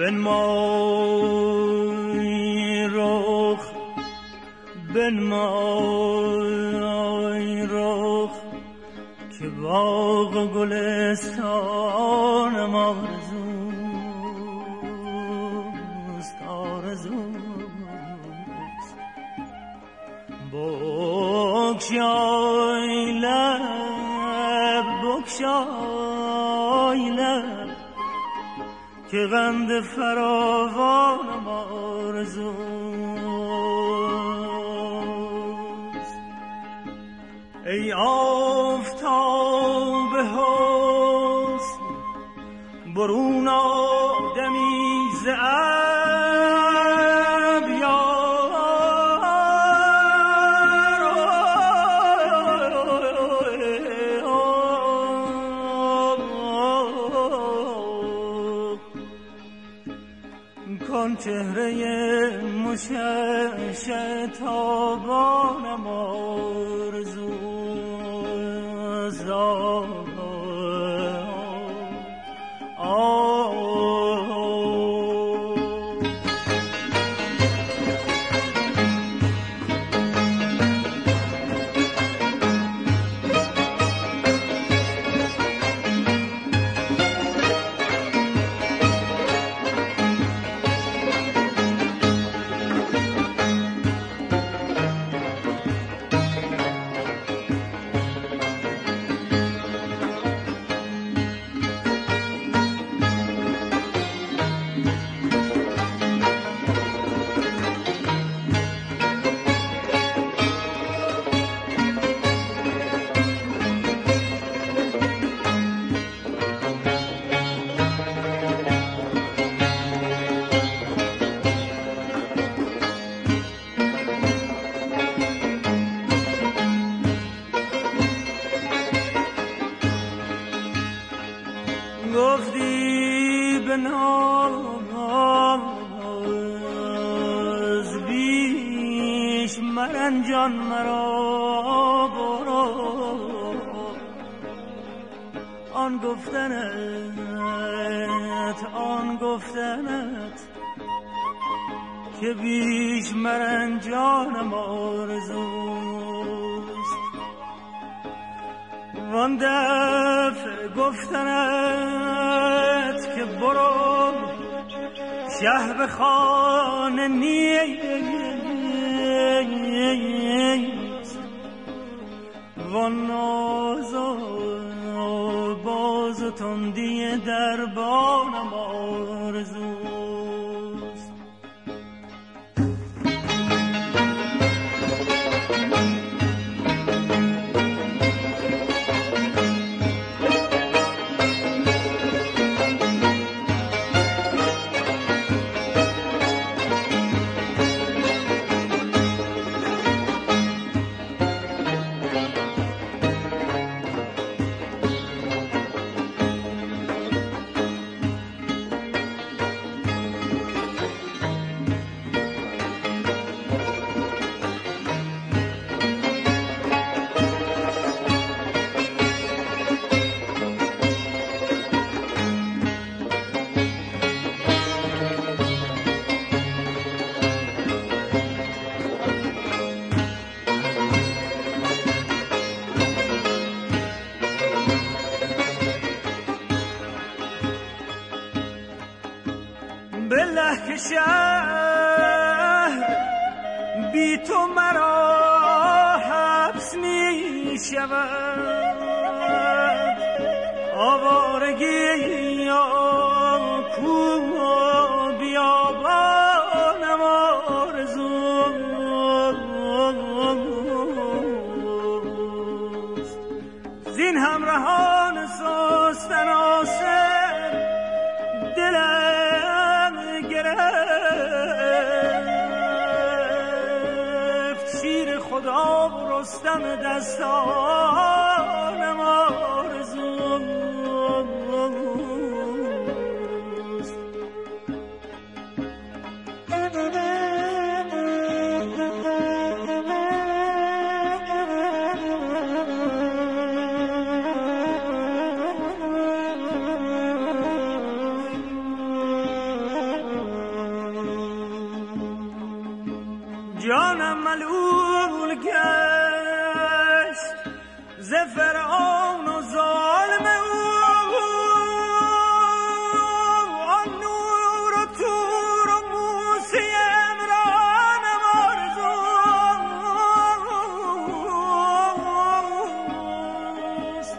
بنمای رخ بنمای رخ که باغ و گلستانم آرزوست آرزوست بگشای لب بگشای لب که قند فراوانم آرزوست ای آفتاب حسن برون آدمی ز چهره مشش تابانم آرزوست گفتی به ناز بیش مرنجان مرا برو آن گفتنت که بیش مرنجانم آرزوست وان دفع گفتنت که برو شه به خانه نیست وان ناز و باز و تندی دربانم آرزوست بالله که شهر بی تو مرا حبس می شود آوارگی یا کوه و بیابانم آرزوست زین همراهان سست ناصر دلم گرفت شیر خدا و رستم دستانم آرزوست ملول گشت ز فرعون و ظالم او آن نور و تور و موسی عمرانم آرزوست.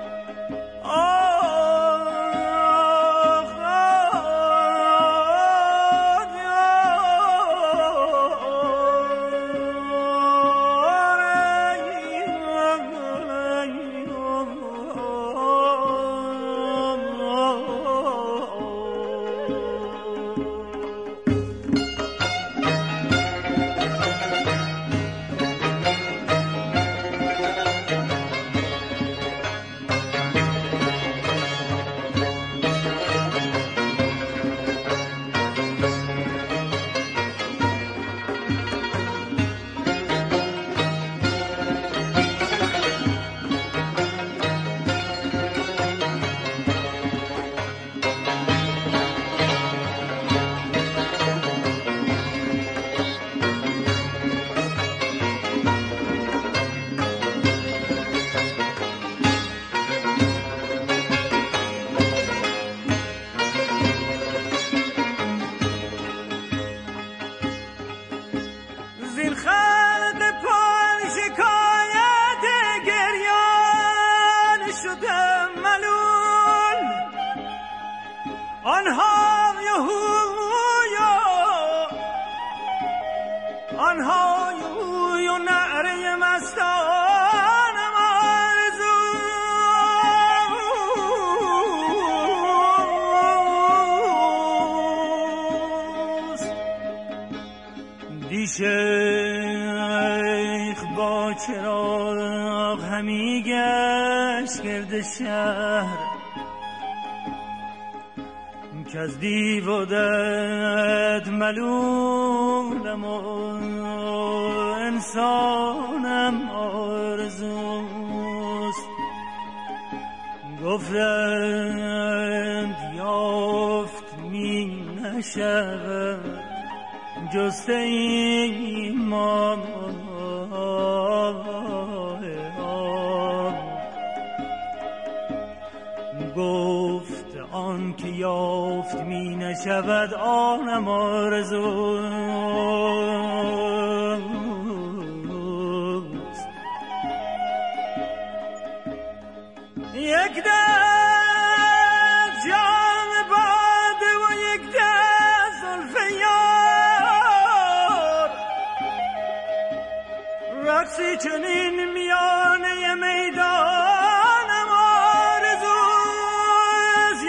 آنهای اوی و نعره مستانم آرزوست. دی شیخ با چراغ همی گشت گرد شهر که از دیو و دد ملولم و انسانم آرزوست. گفتند یافت می نشود جسته ایمان گفت آن که یافت می نشود آنم آرزوست. یک دست جام باده و یک دست زلف یار رقصی چنین میانه میدانم آرزوست.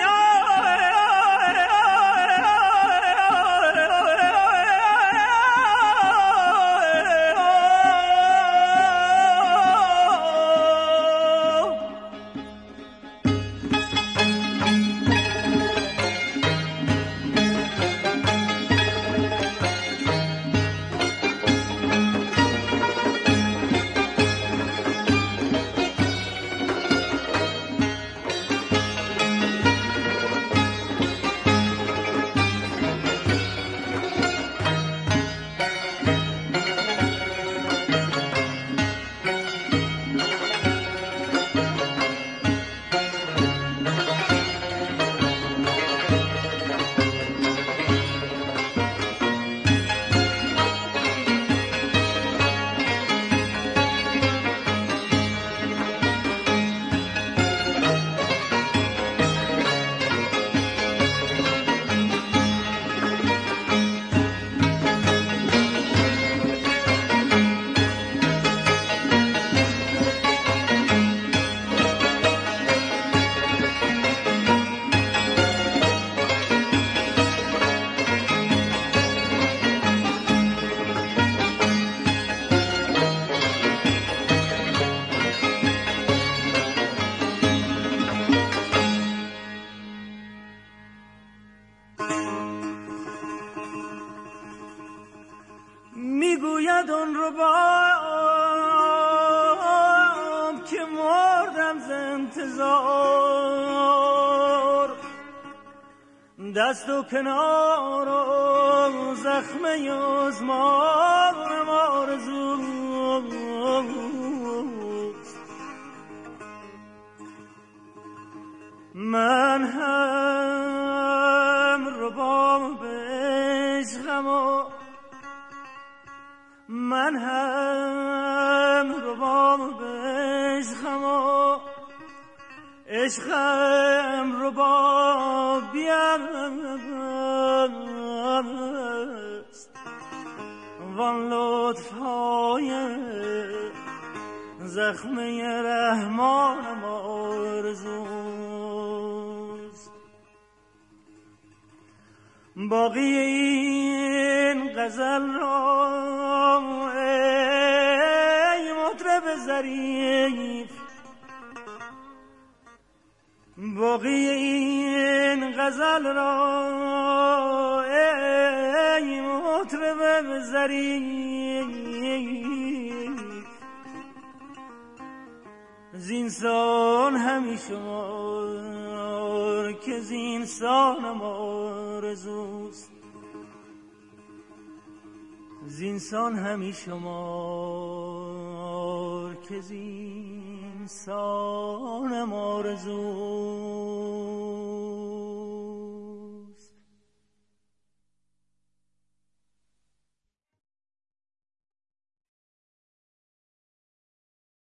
میگوید اون رو بام که مردم ز انتظار دست و کنار و زخمه ازمارم آرزو من هم رباب عشقم و من هم رباب عشقم و عشقم ربابی است وان لطف‌های زخمه رحمانم آرزوست. باقی این غزل را ای مطرب ظریف، باقی این غزل را ای مطرب ظریف، زینسان همی شمار که زینسانم آرزوست. زینسان همی شمار که زینسانم آرزوست.